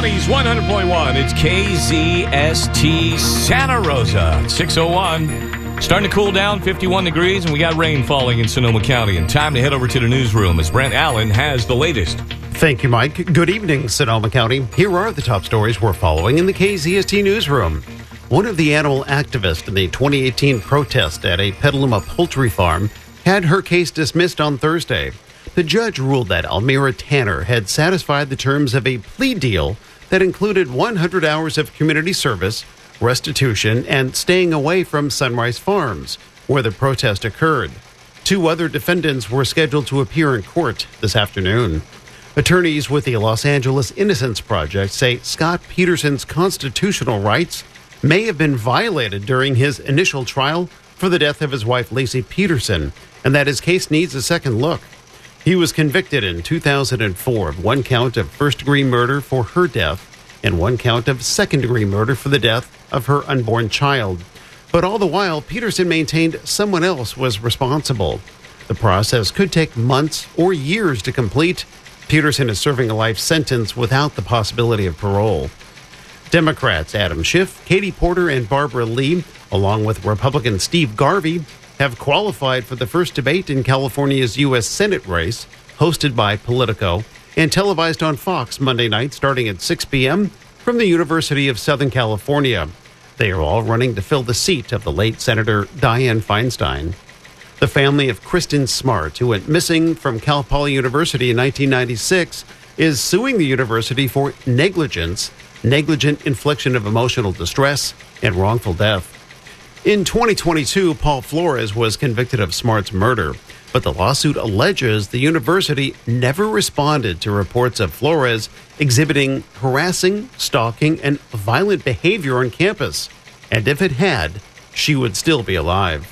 County's 100.1. It's KZST Santa Rosa. 6:01. Starting to cool down, 51 degrees, and we got rain falling in Sonoma County. And time to head over to the newsroom as Brent Allen has the latest. Thank you, Mike. Good evening, Sonoma County. Here are the top stories we're following in the KZST newsroom. One of the animal activists in the 2018 protest at a Petaluma poultry farm had her case dismissed on Thursday. The judge ruled that Almira Tanner had satisfied the terms of a plea deal that included 100 hours of community service, restitution, and staying away from Sunrise Farms, where the protest occurred. Two other defendants were scheduled to appear in court this afternoon. Attorneys with the Los Angeles Innocence Project say Scott Peterson's constitutional rights may have been violated during his initial trial for the death of his wife, Lacey Peterson, and that his case needs a second look. He was convicted in 2004 of one count of first-degree murder for her death and one count of second-degree murder for the death of her unborn child. But all the while, Peterson maintained someone else was responsible. The process could take months or years to complete. Peterson is serving a life sentence without the possibility of parole. Democrats Adam Schiff, Katie Porter, and Barbara Lee, along with Republican Steve Garvey, have qualified for the first debate in California's U.S. Senate race, hosted by Politico and televised on Fox Monday night starting at 6 p.m. from the University of Southern California. They are all running to fill the seat of the late Senator Dianne Feinstein. The family of Kristen Smart, who went missing from Cal Poly University in 1996, is suing the university for negligent infliction of emotional distress, and wrongful death. In 2022, Paul Flores was convicted of Smart's murder, but the lawsuit alleges the university never responded to reports of Flores exhibiting harassing, stalking, and violent behavior on campus. And if it had, she would still be alive.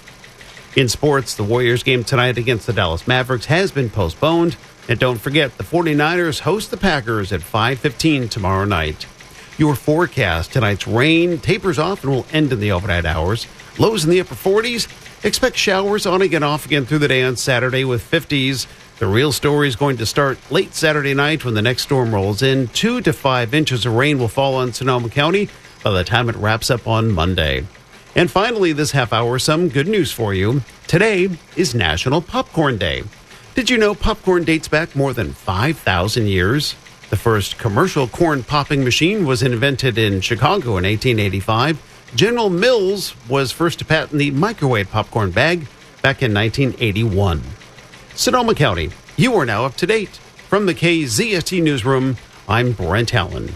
In sports, the Warriors game tonight against the Dallas Mavericks has been postponed. And don't forget, the 49ers host the Packers at 5:15 tomorrow night. Your forecast: tonight's rain tapers off and will end in the overnight hours. Lows in the upper 40s. Expect showers on again, off again through the day on Saturday with 50s. The real story is going to start late Saturday night when the next storm rolls in. 2 to 5 inches of rain will fall on Sonoma County by the time it wraps up on Monday. And finally, this half hour, some good news for you. Today is National Popcorn Day. Did you know popcorn dates back more than 5,000 years? The first commercial corn popping machine was invented in Chicago in 1885. General Mills was first to patent the microwave popcorn bag back in 1981. Sonoma County, you are now up to date. From the KZST Newsroom, I'm Brent Allen.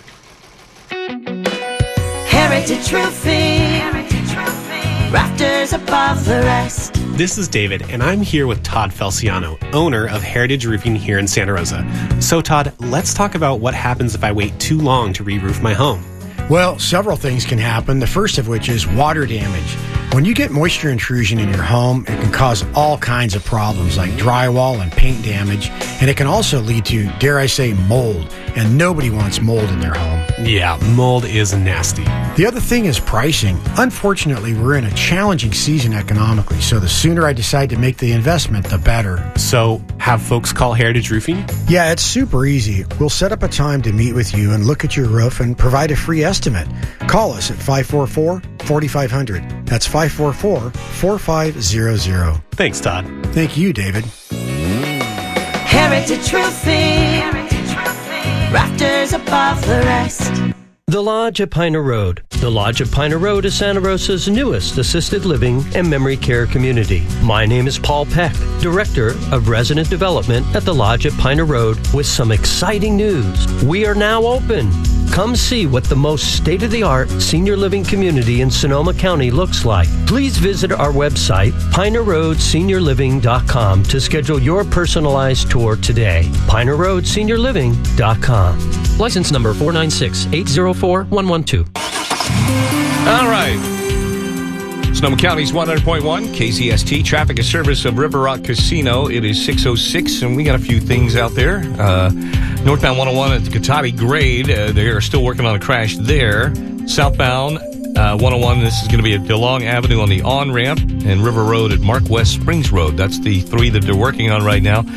Heritage Roofing. Rafters above the rest. This is David, and I'm here with Todd Felciano, owner of Heritage Roofing here in Santa Rosa. So, Todd, let's talk about what happens if I wait too long to re-roof my home. Well, several things can happen, the first of which is water damage. When you get moisture intrusion in your home, it can cause all kinds of problems like drywall and paint damage, and it can also lead to, dare I say, mold, and nobody wants mold in their home. Yeah, mold is nasty. The other thing is pricing. Unfortunately, we're in a challenging season economically, so the sooner I decide to make the investment, the better. So, have folks call Heritage Roofing? Yeah, it's super easy. We'll set up a time to meet with you and look at your roof and provide a free estimate. Call us at 544-4500. That's 544-4500. Thanks, Todd. Thank you, David. Heritage Roofing. Rafters above the rest. The Lodge at Piner Road. The Lodge at Piner Road is Santa Rosa's newest assisted living and memory care community. My name is Paul Peck, Director of Resident Development at the Lodge at Piner Road, with some exciting news. We are now open. Come see what the most state-of-the-art senior living community in Sonoma County looks like. Please visit our website, pinerroadseniorliving.com, to schedule your personalized tour today. pinerroadseniorliving.com. License number 496-804-112. All right. Sonoma County's 100.1, KZST, traffic and service of River Rock Casino. It is 6:06, and we got a few things out there. Northbound 101 at the Cotati grade, they are still working on a crash there. Southbound 101, this is going to be at DeLong Avenue on the on-ramp, and River Road at Mark West Springs Road. That's the three that they're working on right now.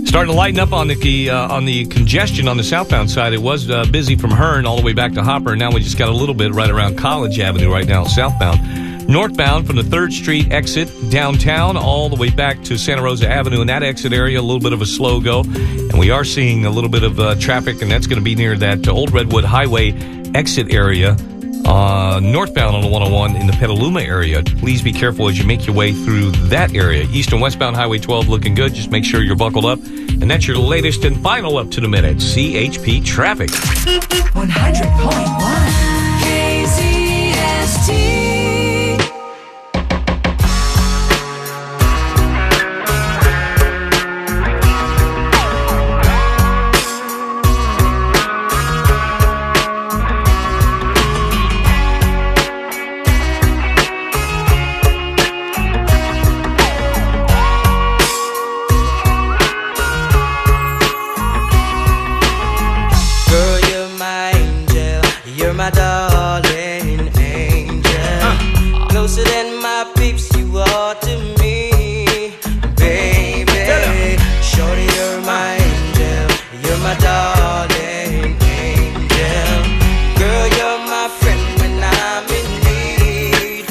Starting to lighten up on the congestion on the southbound side. It was busy from Hearn all the way back to Hopper. Now we just got a little bit right around College Avenue right now southbound. Northbound from the 3rd Street exit downtown all the way back to Santa Rosa Avenue. In that exit area, a little bit of a slow go. And we are seeing a little bit of traffic, and that's going to be near that Old Redwood Highway exit area. Northbound on the 101 in the Petaluma area. Please be careful as you make your way through that area. East and westbound Highway 12 looking good. Just make sure you're buckled up. And that's your latest and final up to the minute CHP traffic. 100.1 KZST. My darling angel, closer than my peeps you are to me, baby. Shorty, you're my angel, you're my darling angel. Girl, you're my friend when I'm in need,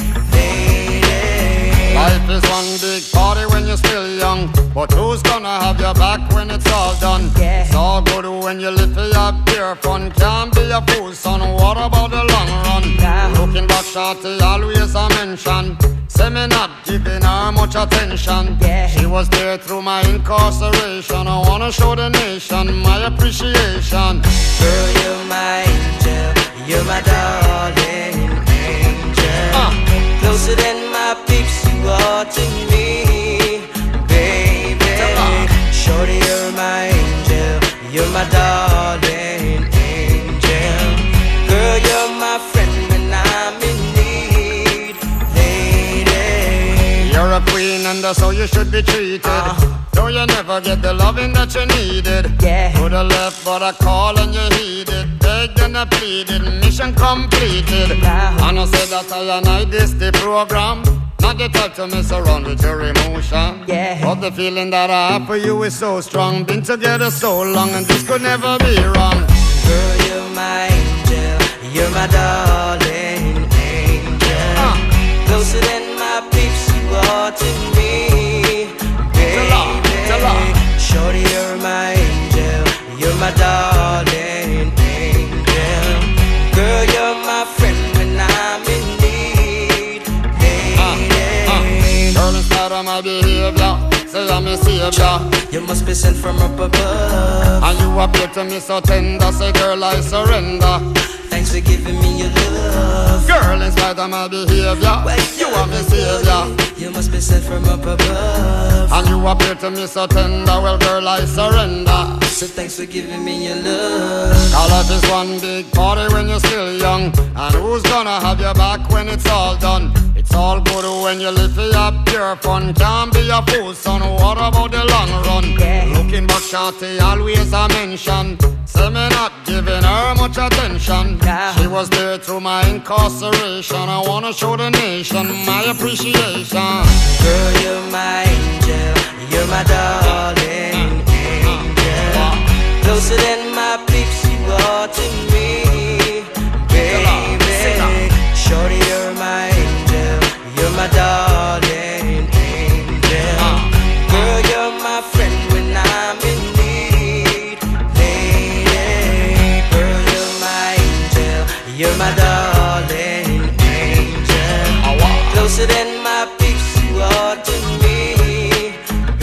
lady. Life is one big party when you're still young, but who's gonna have your back when it's all done? Yeah. It's all good when you live for your pure fun. Can't be a fool, son. What about the long run? Nah. Looking back, shorty, always a mention. Say me not giving her much attention. Yeah. She was there through my incarceration. I wanna show the nation my appreciation. Girl, you're my angel, you're my darling angel. Closer than my peeps you are to me, baby. Shorty, you're my angel, you're my darling angel. Girl, you're my friend when I'm in need, lady. You're a queen and that's how you should be treated. Though you never get the loving that you needed. Yeah. Could have left but I called and you heeded. Begged and I pleaded, mission completed. And I said that I and I this the program. Not the type to mess around with your emotion. Yeah. But the feeling that I have for you is so strong. Been together so long and this could never be wrong. Girl, you're my angel, you're my darling angel. Closer than my peeps you are to me, baby. Shorty, you're my angel, you're my darling angel. Girl, you're my friend when I'm in need, lady. Girl, in spite of my behavior, say I'm a savior. You must be sent from up above. And you appear to me so tender. Say girl, I surrender. Thanks for giving me your love. Girl, in spite of my behavior, you are my savior. You must be sent from up above. And you appear to me so tender. Well, girl, I surrender. So thanks for giving me your love. Our life is one big party when you're still young. And who's gonna have your back when it's all done? It's all good when you live for your pure fun. Can't be a fool, son. What about the long run? Yeah. Looking back, shorty, always a mention. Say me not giving her much attention. Nah. She was there through my incarceration. I wanna show the nation my appreciation. Girl, you're my angel, you're my darling angel. Closer than my peeps you are to me, baby. Shorty, you're my angel, you're my darling angel. Girl, you're my friend when I'm in need, lady. Girl, you're my angel, you're my darling angel. Closer than my peeps you are to me,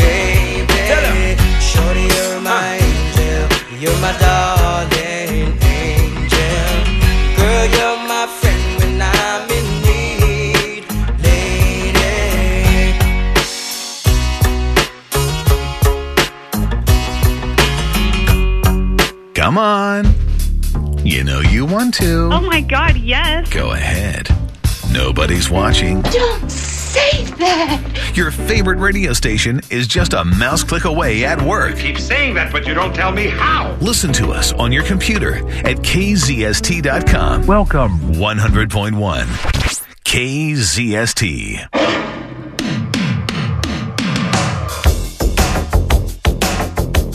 baby. Shorty, you're my angel, you're my darling angel. Girl, you're my friend when I'm in need, lady. Come on. You know you want to. Oh my God, yes. Go ahead. Nobody's watching. Don't say that. Your favorite radio station is just a mouse click away at work. Keep saying that, but you don't tell me how. Listen to us on your computer at kzst.com. Welcome. 100.1 KZST.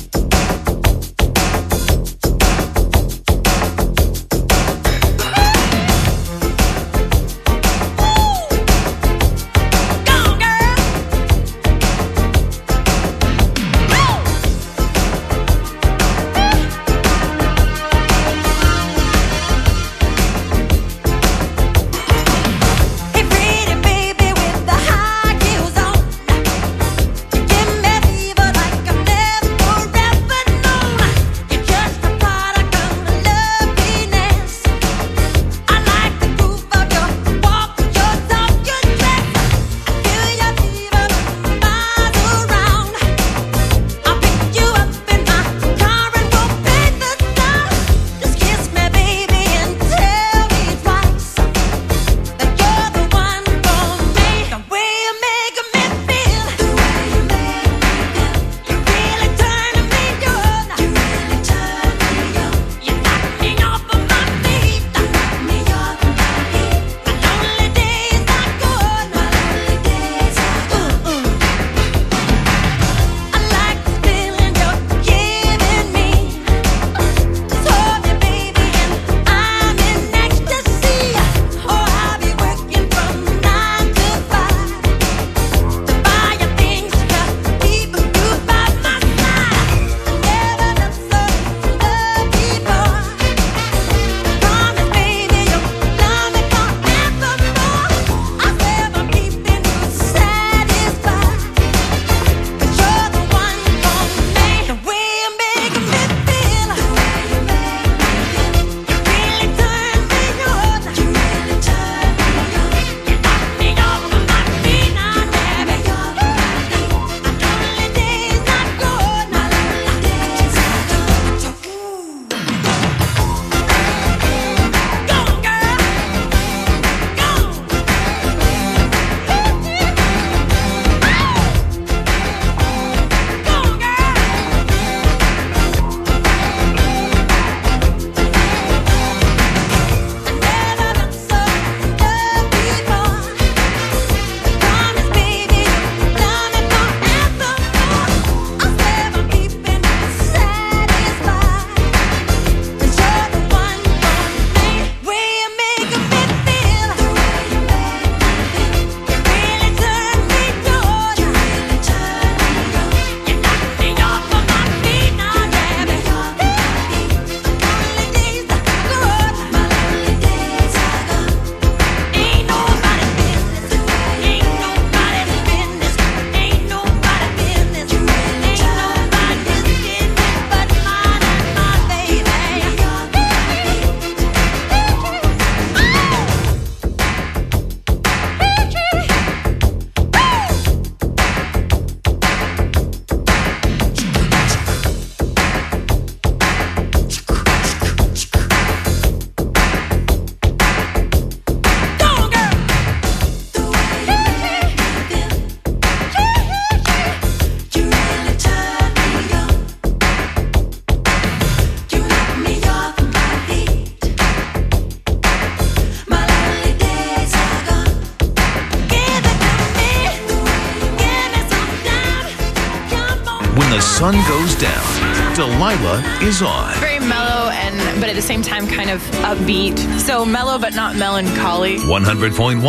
the sun goes down, Delilah is on. Very mellow but at the same time kind of upbeat. So mellow but not melancholy. 100.1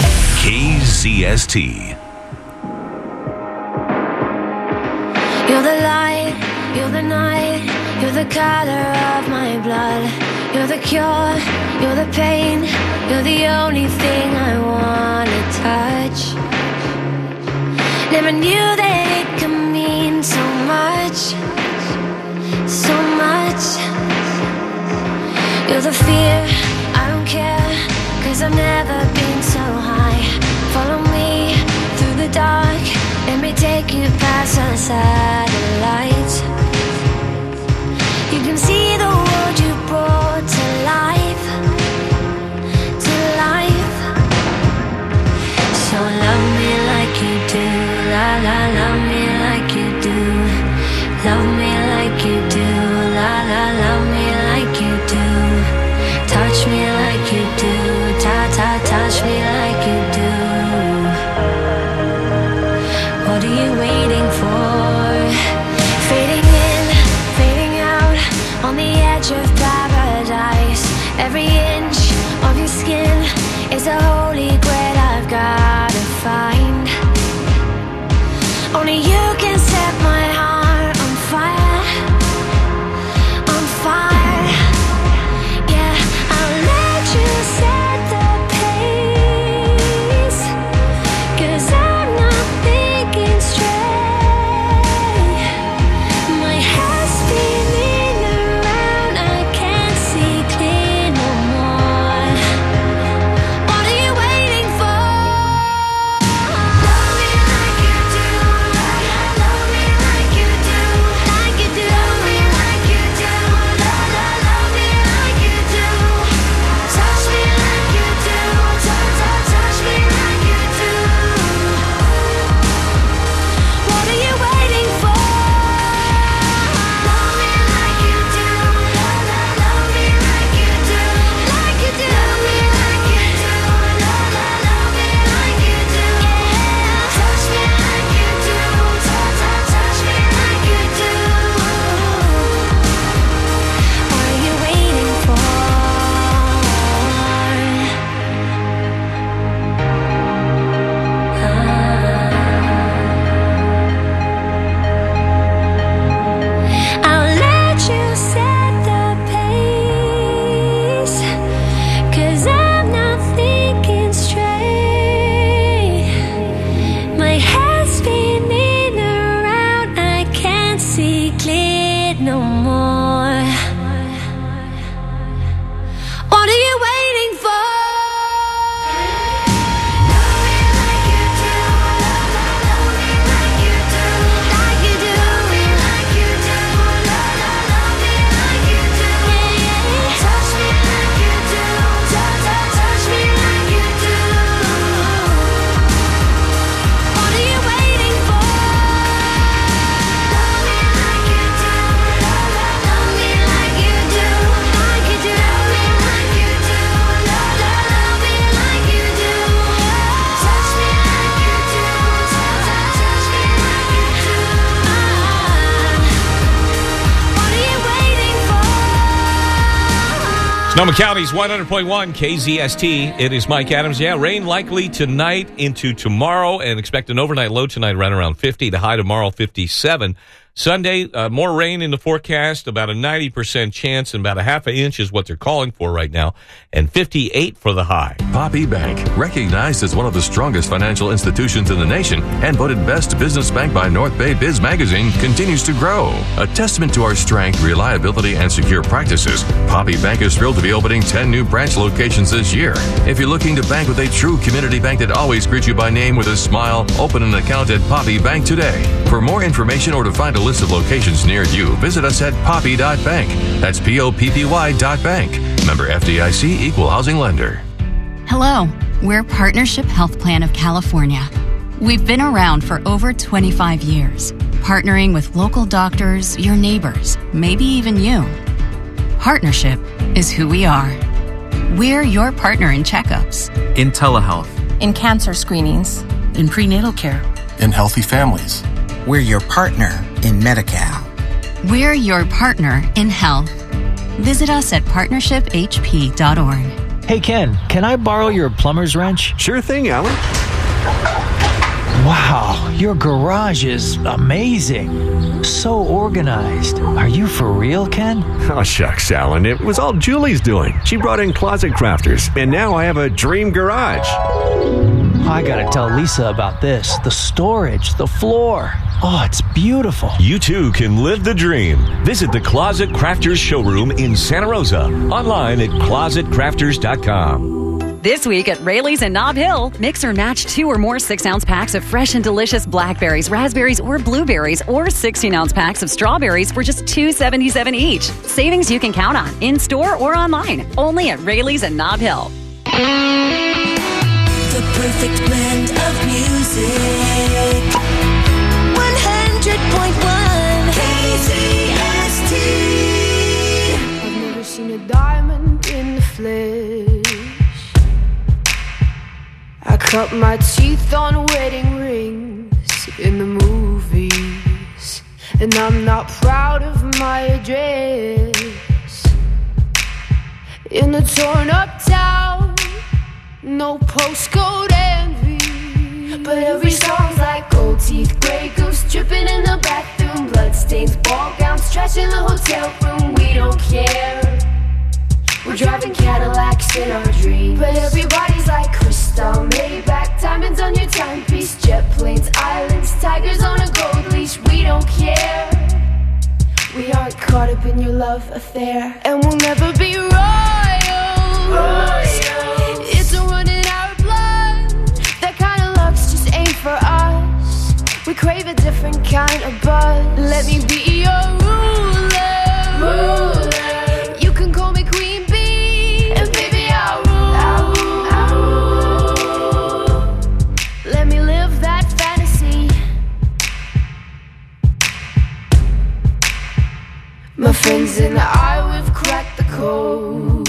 KZST. You're the light, you're the night, you're the color of my blood. You're the cure, you're the pain, you're the only thing I wanna touch. Never knew that it could mean so much, so much. You're the fear, I don't care, 'cause I've never been so high. Follow me through the dark, let me take you past the satellites. You can see the world you brought to life, to life. So love me like you do, la la, love me like you do. Love me like you do, la la, love me like you do. Touch me like you do, ta ta, touch me like you do. What are you waiting for? Fading in, fading out, on the edge of paradise. Every inch of your skin is a holy grail I've gotta find. Only you can set my heart on fire, on fire. Yeah, I'll let you set the pace, 'cause I'm not thinking straight. My head's spinning around, I can't see clear no more. What are you waiting for? Love me like you do, love me like you do, like you do. Love me like you do, love me like you do. Touch me like you do, touch me like you do. What are you waiting for? Love me like you do, love me like you do, like you do. Love me like you do, love me like you do. Touch me like you do, touch me like you do. What are you waiting for? I'll let you set the pace, 'cause I'm not thinking straight. My head's spinning around, I can't see clear no more. What are you waiting for? Love me like you do, love me like you do, like you do. Love me like you do, love me like you do. Touch me like you do, touch me like you do. What are you waiting for? Love me like you do, love me like you do, like you do. Love me like you do, love me like you do. Touch me like you do, touch me like you do. What are you waiting for? Sonoma County's 100.1 KZST. It is Mike Adams. Yeah, rain likely tonight into tomorrow, and expect an overnight low tonight right around 50. The high tomorrow 57. Sunday, more rain in the forecast, about a 90% chance, and about a half an inch is what they're calling for right now, and 58 for the high. Poppy Bank, recognized as one of the strongest financial institutions in the nation and voted best business bank by North Bay Biz Magazine, continues to grow. A testament to our strength, reliability, and secure practices, Poppy Bank is thrilled to be opening 10 new branch locations this year. If you're looking to bank with a true community bank that always greets you by name with a smile, open an account at Poppy Bank today. For more information or to find a list of locations near you, visit us at poppy.bank. That's POPPY.bank. Member FDIC, Equal Housing Lender. Hello, we're Partnership Health Plan of California. We've been around for over 25 years, partnering with local doctors, your neighbors, maybe even you. Partnership is who we are. We're your partner in checkups, in telehealth, in cancer screenings, in prenatal care, in healthy families. We're your partner in Medi-Cal. We're your partner in health. Visit us at partnershiphp.org. Hey, Ken, can I borrow your plumber's wrench? Sure thing, Alan. Wow, your garage is amazing. So organized. Are you for real, Ken? Oh, shucks, Alan. It was all Julie's doing. She brought in Closet Crafters, and now I have a dream garage. I gotta tell Lisa about this. The storage, the floor. Oh, it's beautiful. You too can live the dream. Visit the Closet Crafters showroom in Santa Rosa. Online at closetcrafters.com. This week at Rayleigh's in Nob Hill, mix or match 2 or more 6-ounce packs of fresh and delicious blackberries, raspberries, or blueberries, or 16-ounce packs of strawberries for just $2.77 each. Savings you can count on in store or online. Only at Rayleigh's in Nob Hill. The perfect blend of music. 100.1 KZST. I've never seen a diamond in the flesh. I cut my teeth on wedding rings in the movies, and I'm not proud of my address. In a torn up town, no postcode envy, but every song's like gold teeth, grey goose dripping in the bathroom, bloodstains, ball gowns, trash in the hotel room. We don't care. We're driving Cadillacs in our dreams, but everybody's like crystal, Maybach, diamonds on your timepiece, jet planes, islands, tigers on a gold leash. We don't care. We aren't caught up in your love affair, and we'll never be royals. It's a run in our blood. That kind of luck's just ain't for us. We crave a different kind of buzz. Let me be your ruler. You can call me Queen Bee, and baby I'll rule. Let me live that fantasy. My friends and I, we've cracked the code.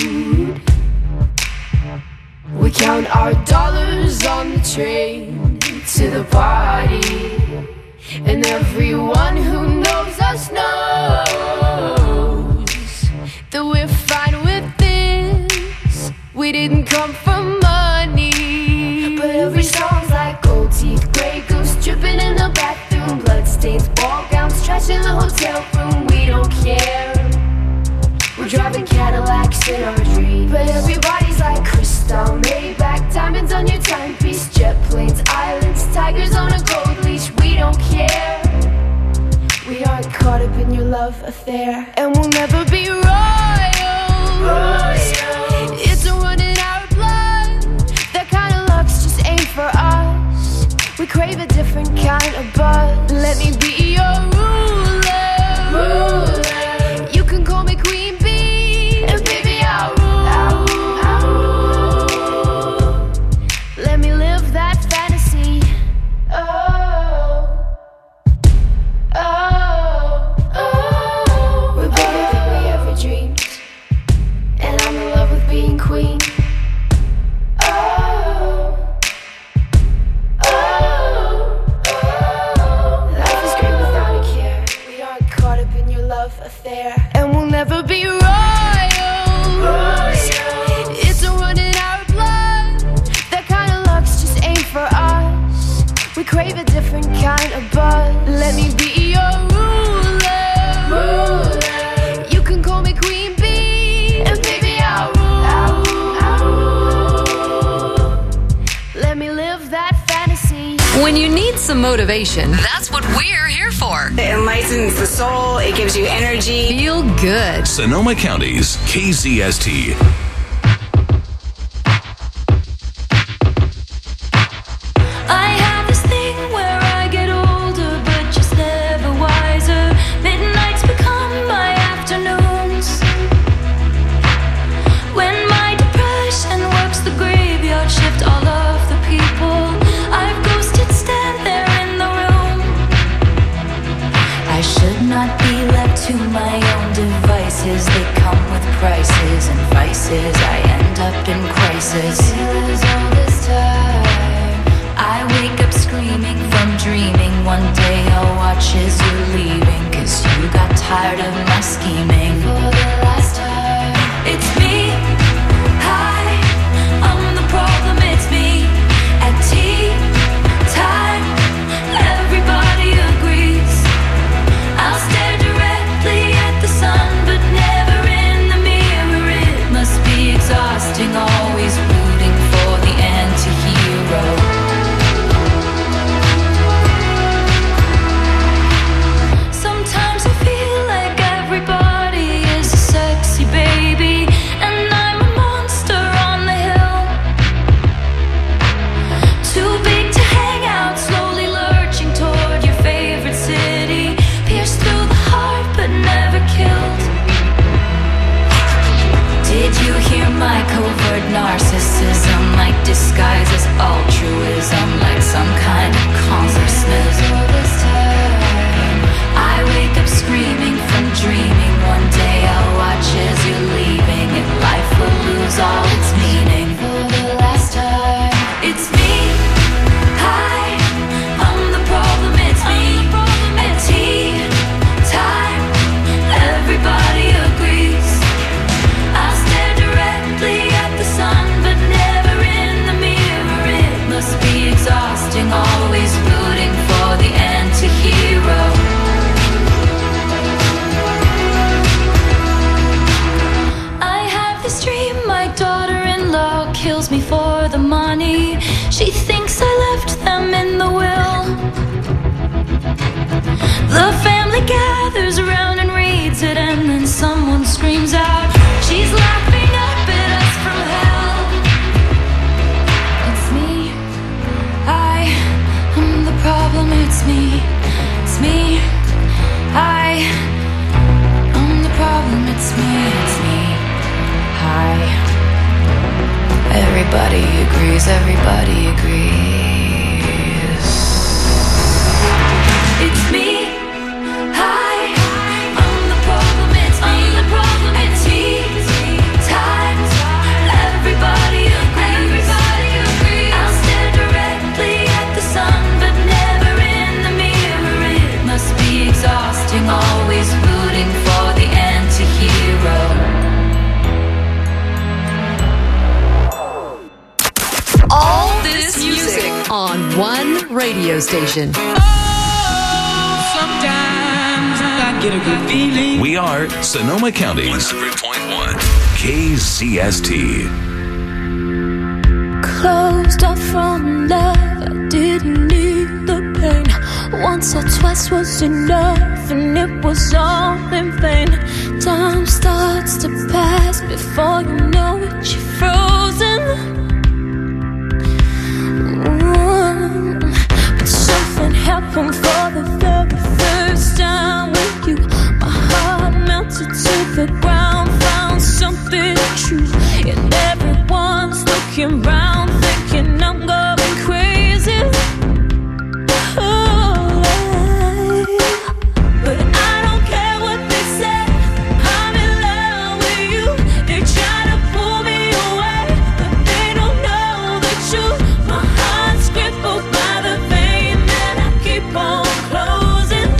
We count our dollars on the train to the party, and everyone who knows us knows that we're fine with this. We didn't come for money, but every song's like gold teeth, grey goose dripping in the bathroom, bloodstains, ball gowns, trash in the hotel room. We don't care. We're driving Cadillacs in our dreams, but everybody's like crystal, Maybach, diamonds on your timepiece, jet planes, islands, tigers on a gold leash. We don't care. We aren't caught up in your love affair, and we'll never be royals. It's a run in our blood. That kind of luck's just ain't for us. We crave a different kind of buzz. Let me be your ruler. You can call me Queen Bee, and baby I'll rule. Let me live that fantasy. We're better than we ever dreamed, and I'm in love with being queen. Life is great without a care. We aren't caught up in your love affair, and we'll never be royals. It's a run in our blood. That kind of luck's just ain't for us. We crave a different kind of buzz. Let me be your ruler. You can call me Queen Bee, and baby I'll rule. Let me live that fantasy. When you need some motivation, that's what we're here for. It enlightens the soul. It gives you energy. Feel good. Sonoma County's KZST. I have this thing where I get older, but just never wiser. Midnights become my afternoons. When my depression works the graveyard shift, all of the people I've ghosted stand there in the room. I should not be left to my own devices. They come with prices and vices. narcissism, like disguises altruism, like some kind of consciousness. I wake up screaming from dreaming. One day I'll watch as you're leaving, and life will lose all its meaning. For the last time, it's me. Hi, I'm the problem. It's me. At tea time, everybody agrees. I stare directly at the sun, but never in the mirror. It must be exhausting, always rooting for the anti-hero. I have this dream, my daughter-in-law kills me for the money. She thinks I left them in the will. The family gathers around and reads it, and then someone screams out, she's laughing up at us from hell. It's me. I'm the problem. It's me. It's me. I'm the problem. It's me. It's me. Hi. Everybody agrees. Everybody agrees. It's me. Hi. I'm the problem. It's me. I'm the problem. It's tea time. Everybody agrees. Everybody agrees. I'll stare directly at the sun, but never in the mirror. It must be exhausting, always rooting for the anti-hero. All this music on one radio station. Sometimes I get a good feeling. We are Sonoma County's 100.1 KZST. Closed off from love, I didn't need the pain. Once or twice was enough, and it was all in vain. Time starts to pass before you know it, you're frozen. But something happened for the very first time with you. My heart melted to the ground, found something true, and everyone's looking round, thinking I'm going crazy. But I don't care what they say. I'm in love with you. They try to pull me away, but they don't know the truth. My heart's crippled by the pain that I keep on closing.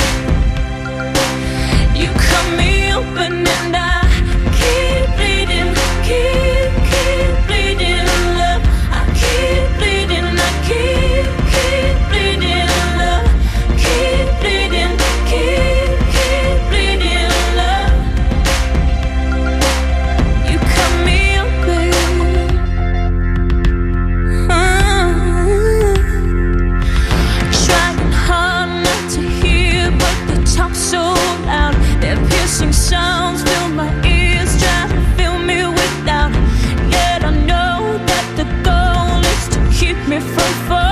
You cut me open and I keep bleeding, keep bleeding, love. I keep bleeding, I keep bleeding, love. Keep bleeding, keep bleeding, love. You cut me open. Trying hard not to hear, but they talk so loud. Their piercing sounds fill my ears, trying to fill me with doubt. Yet I know that the goal is to keep me from falling.